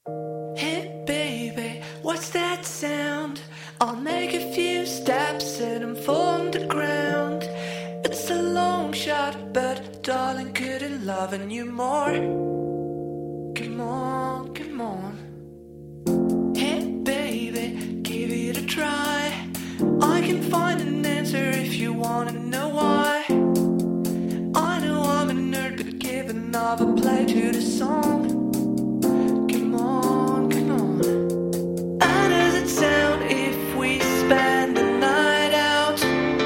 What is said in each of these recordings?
Hey baby, what's that sound? I'll make a few steps and I'm falling to the ground. It's a long shot, but darling, couldn't loving you more. Come on, come on. Hey baby, give it a try. I can find an answer if you wanna know why. I know I'm a nerd, but give another play to the song. Come on, come on. How does it sound if we spend the night out?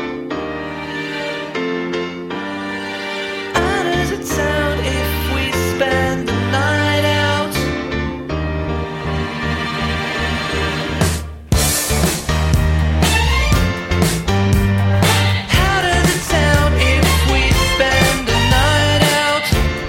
How does it sound if we spend the night out? How does it sound if we spend the night out?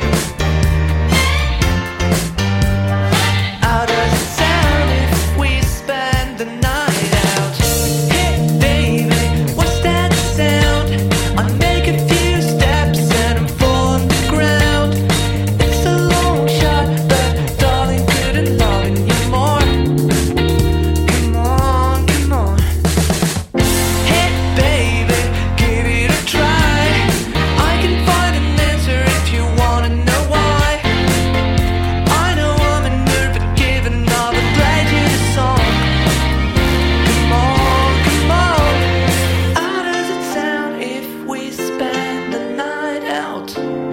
How does it sound if we spend the night out? Hey baby, what's that sound? I make a few steps and I'm falling to the ground. It's a long shot, but darling, couldn't loving you more. Come on, come on. Hey baby, give it a try. I can find an answer if you wanna know why. I know I'm a nerd, but give another play to the song. Come on, come on. How does it sound if we spend the night out?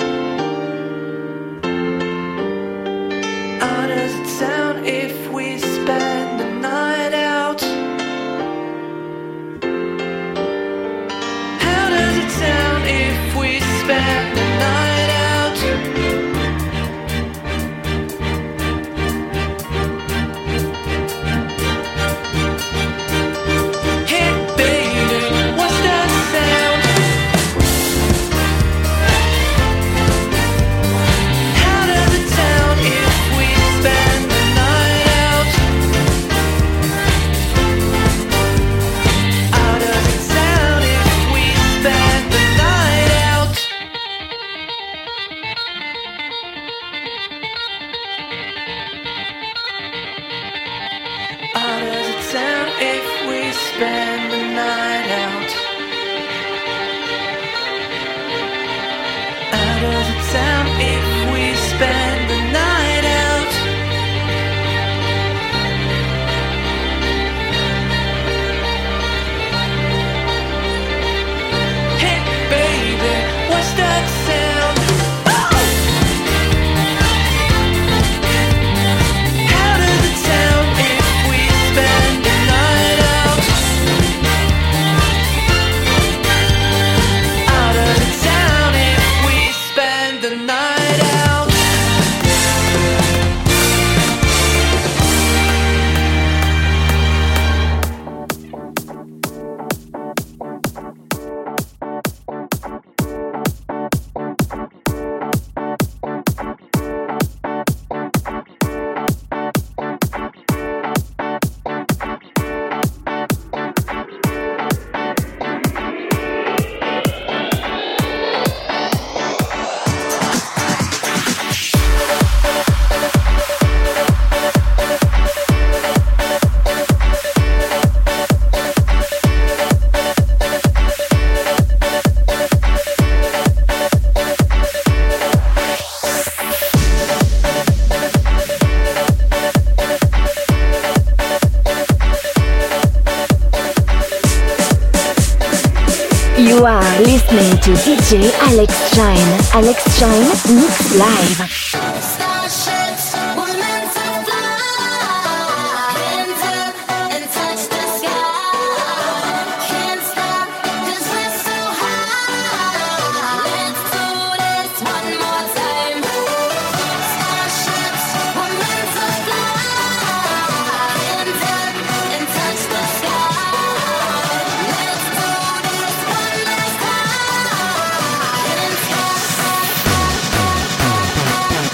How does it sound if we spend the night out? How does it sound if we spend the night out? Hey baby, what's that sound? How does it sound if we spend the night out? How does it sound if we spend the night out? How does it sound if we spend the night out? How does it sound if we spend the night out? Hey baby, what's that sound? How does it sound if we spend the night out? How does it sound if we spend the night out? You are listening to DJ Alex Shine. Alex Shine Mix Live. Starships were meant to fly, hands up and touch the sky. Can't stop 'cause we're so high. Let's do this one more time. Starships were meant to fly, hands up and touch the sky. Let's do this one last time. Can't stop.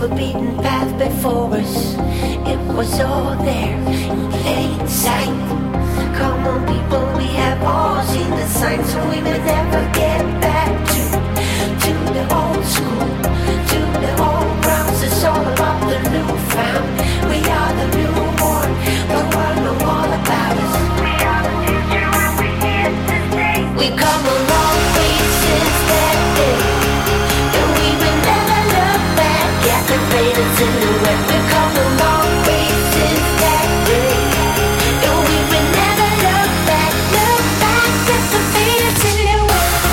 the beaten path before us. It was all there in plain sight. Come on, people, we have all seen the signs, so we may never get back to the old school, to the old grounds. It's all about the new found. We are the newborn. The world know all about us. We are the future, and we're here to stay. We've come a long way since that day, and we will never look back at the faded silhouette. We've come a long way since that day, and we will never look back at the faded silhouette.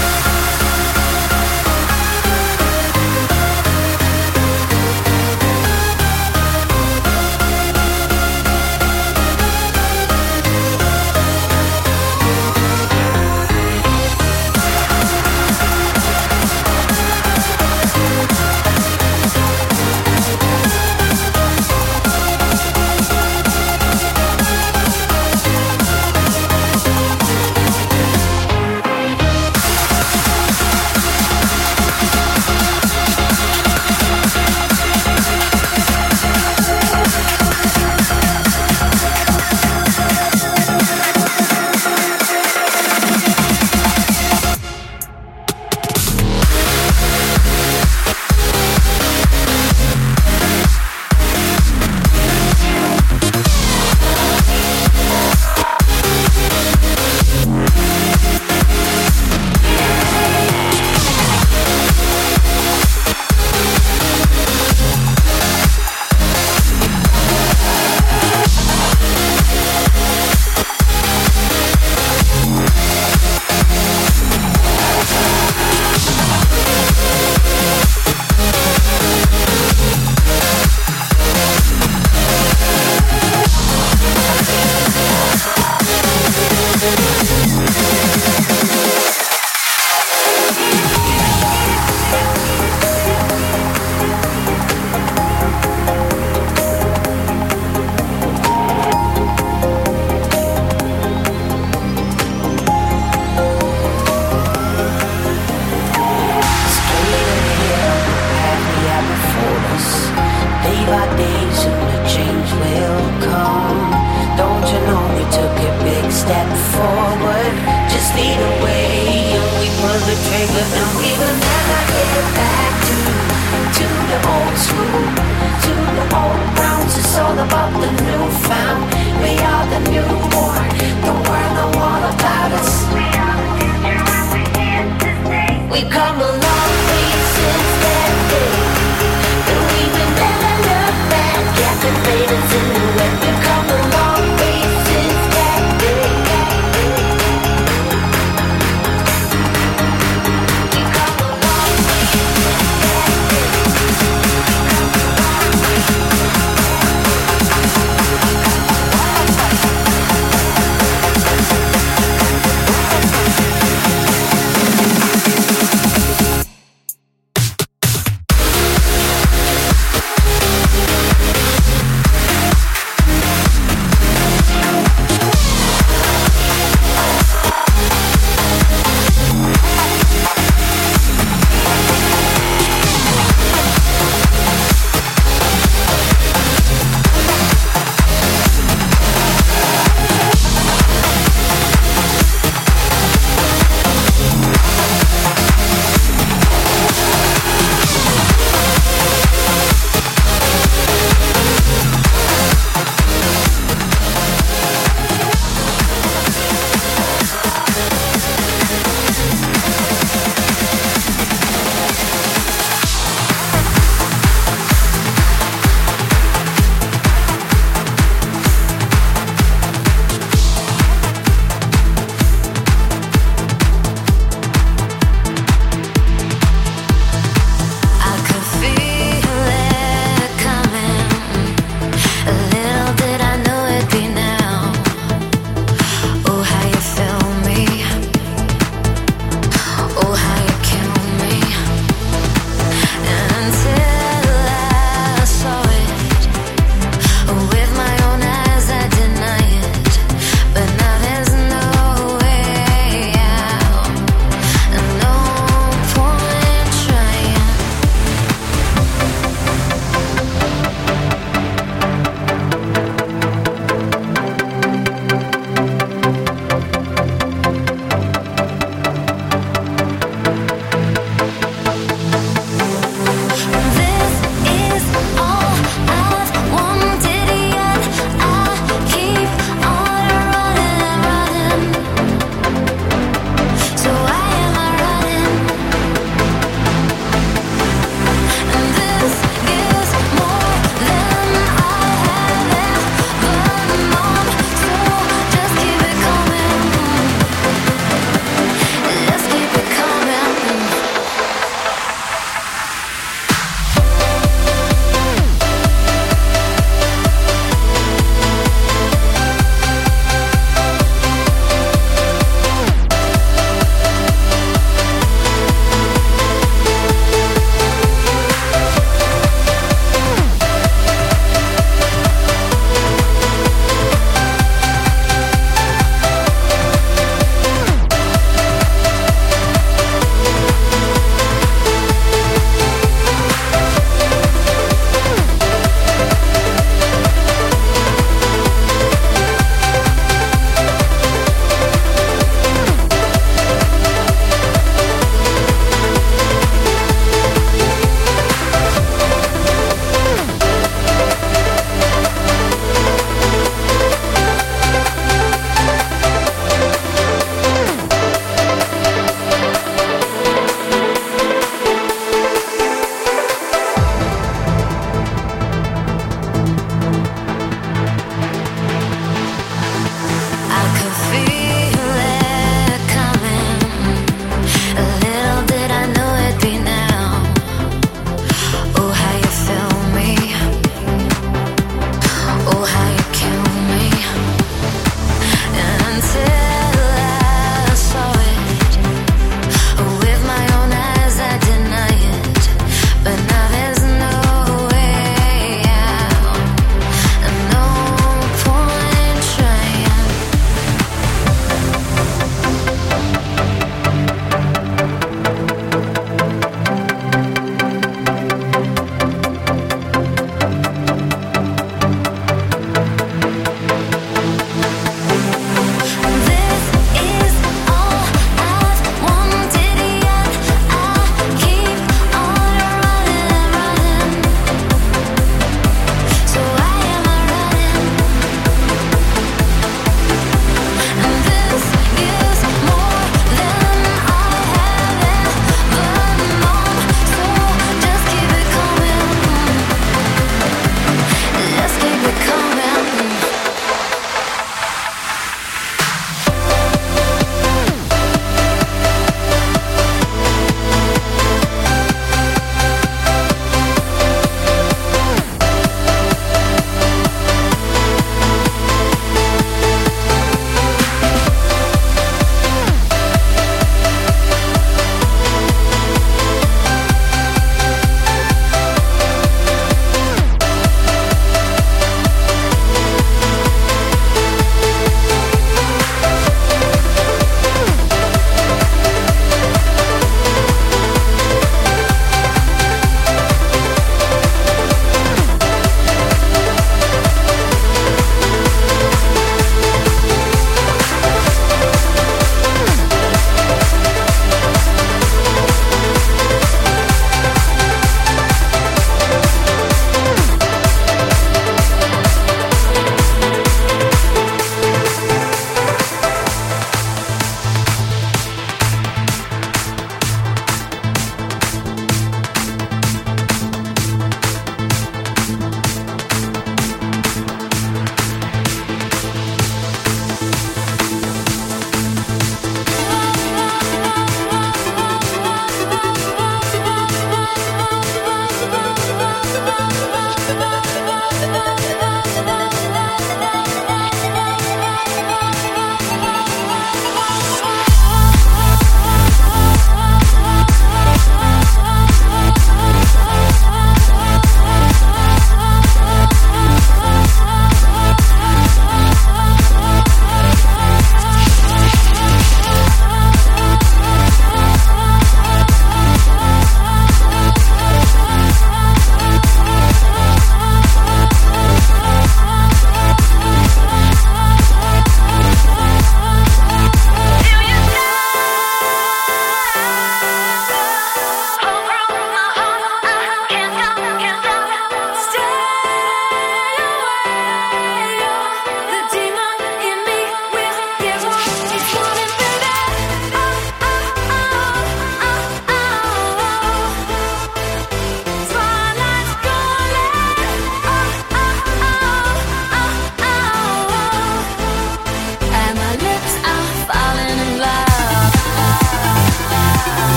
We've come a long way since that day, and we will never look back at the faded silhouette. We've come a long way since that day. We've come a long way since that day.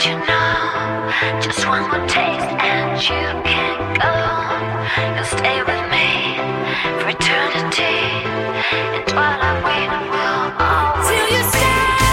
you know, just one more taste and you can go. You'll stay with me for eternity, and while I wait, I will always till you stay.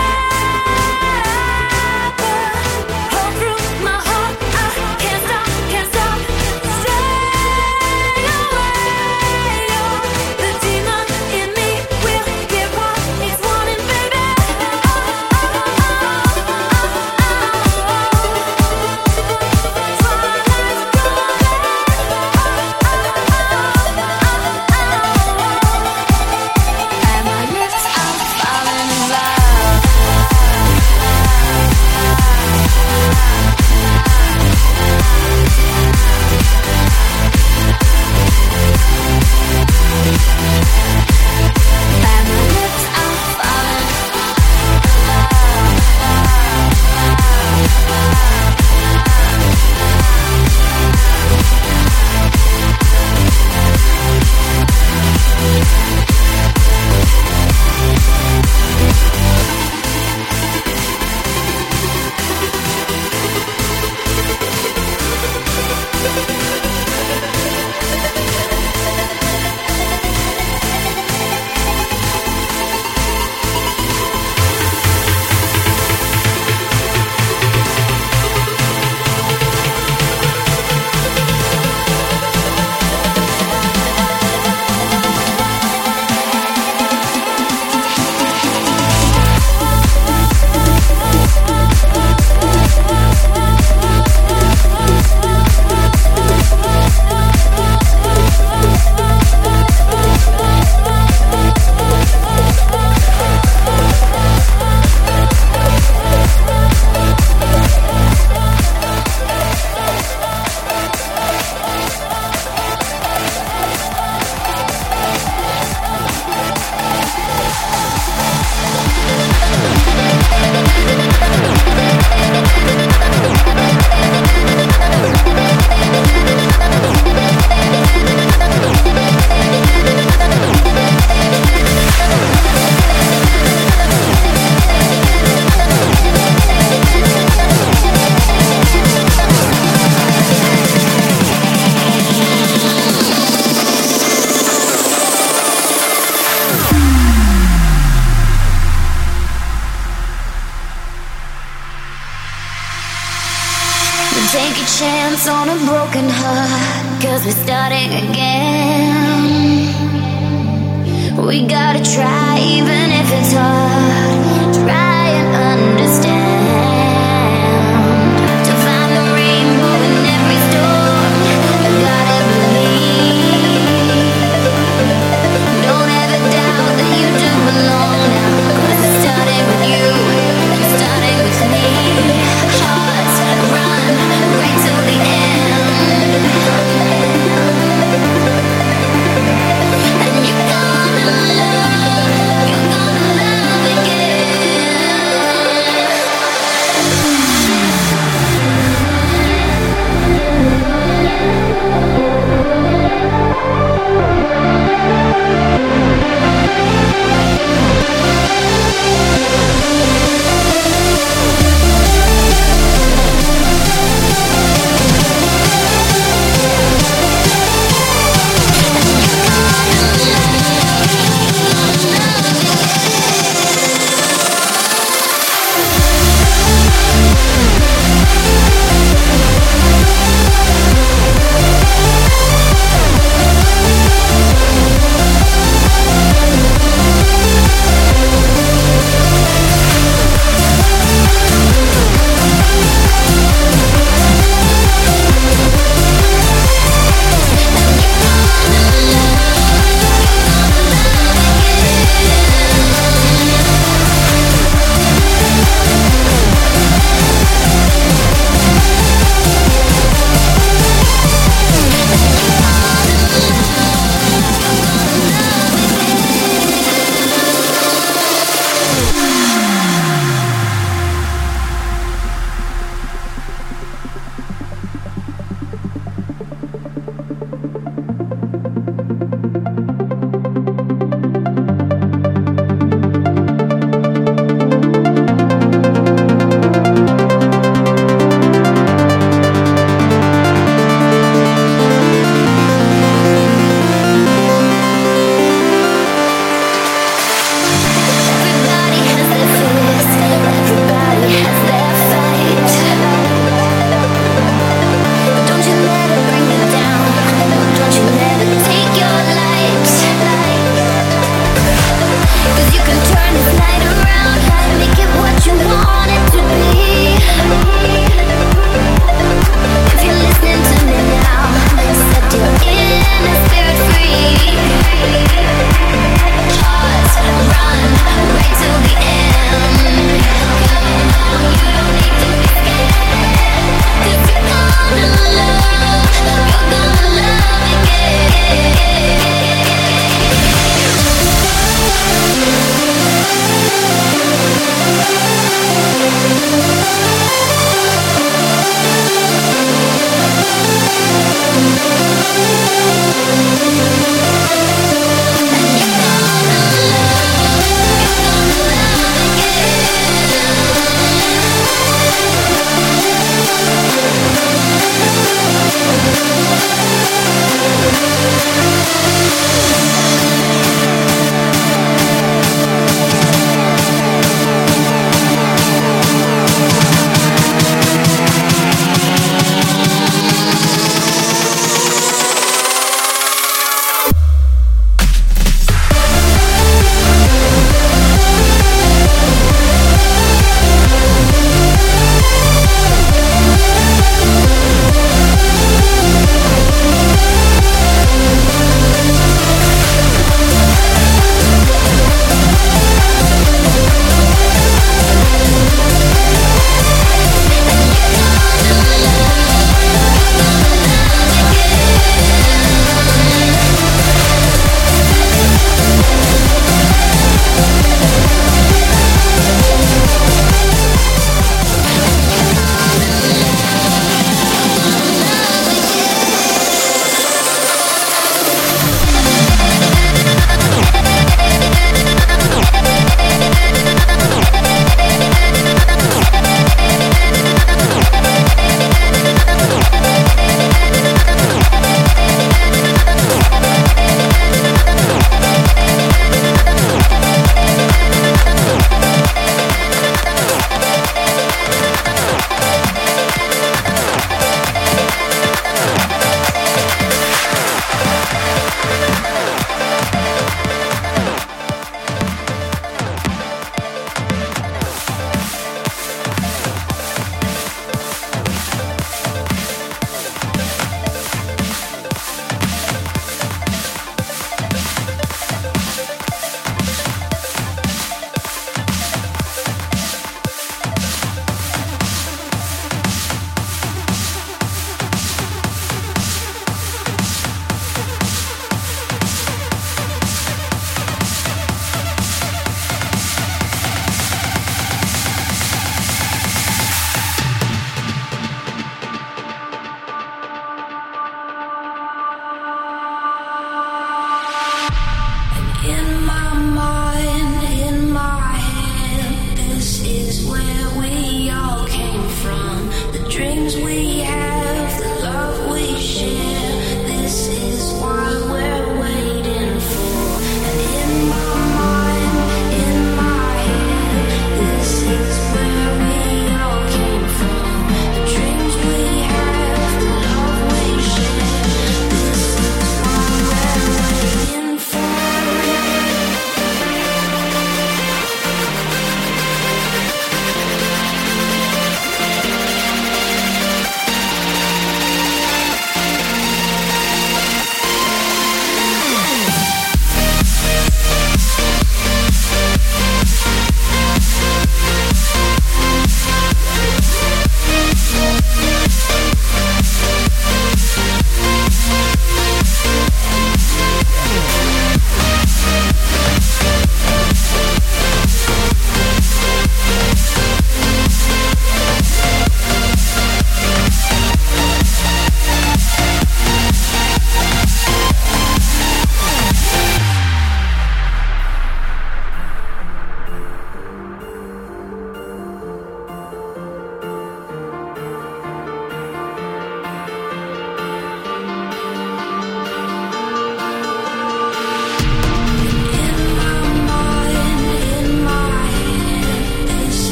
Take a chance on a broken heart, 'cause we're starting again. We gotta try even if it's hard. Try and understand. To find the rainbow in every storm, I gotta believe. Don't ever doubt that you do belong now, 'cause it's starting with you, it's starting with me. Hearts run right till the end, and you're gonna love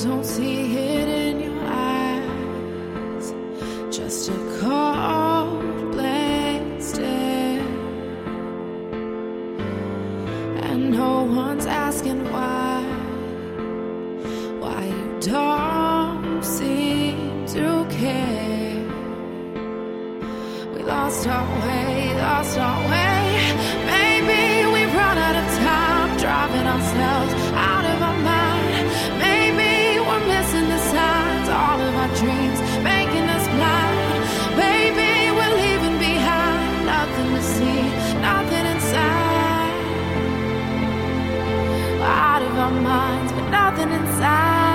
don't see it in your eyes, just a cold blank stare, and no one's asking why you don't seem to care. We lost our way. Maybe we've run out of time, driving ourselves out of our mind. Maybe we're missing the signs, all of our dreams making us blind. Maybe we're leaving behind nothing to see, nothing inside. We're out of our minds, but nothing inside.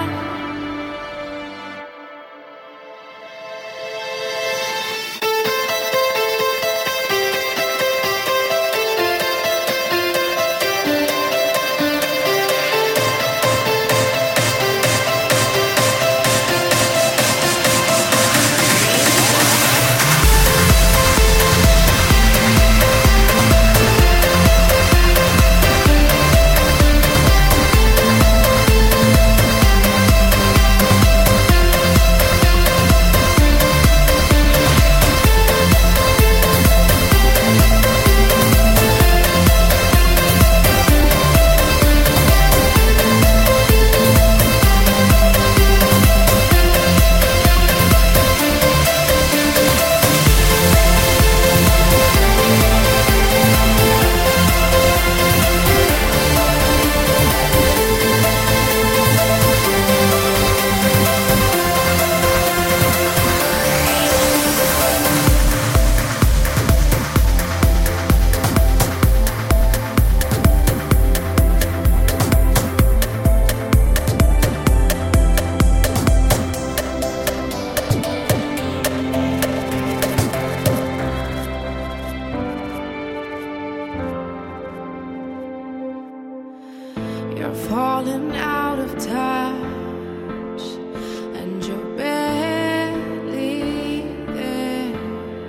You're falling out of touch, and you're barely there,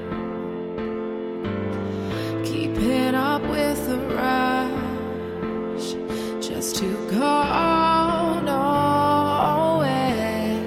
keeping up with the rush, just to go nowhere.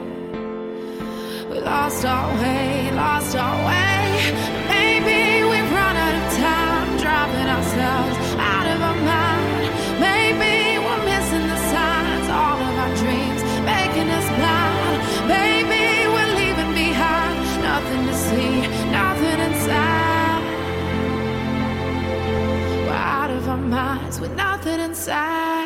We lost our way. Maybe we've run out of time, driving ourselves out of our mind. Maybe missing the signs, all of our dreams making us blind. Baby, we're leaving behind nothing to see, nothing inside. We're out of our minds with nothing inside.